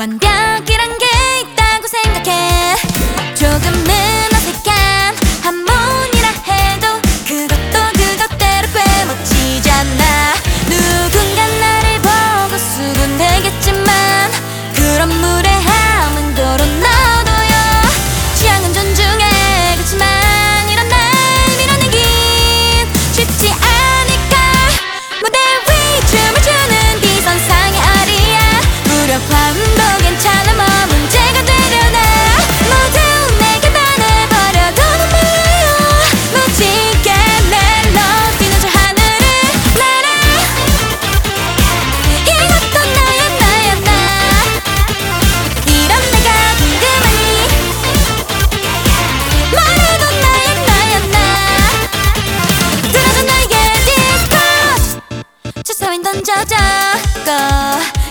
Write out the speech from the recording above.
완벽이란 게 있다고 생각해. 조금은 어색한 한문이라 해도 그것도 그것대로 꽤 멋지잖아. 누군가 나를 보고 수군대겠지만 그런 무례함은 도로 너도요. 취향은 존중해. 그치만 이런 날 밀어내긴 쉽지 않을까. 무대 위 춤을 추는 비선상의 아리야. 무력함도 괜찮아. 뭐 문제가 되려나. 모두 내게 반해버려도 넌 몰라요. 멋지게 멜로디는 저 하늘을 날아. 이것도 나야 나야 나. 이런 내가 궁금하니. 말해도 나야 나야 나. 들어줘 나의 디스코. 주사위 던져줘.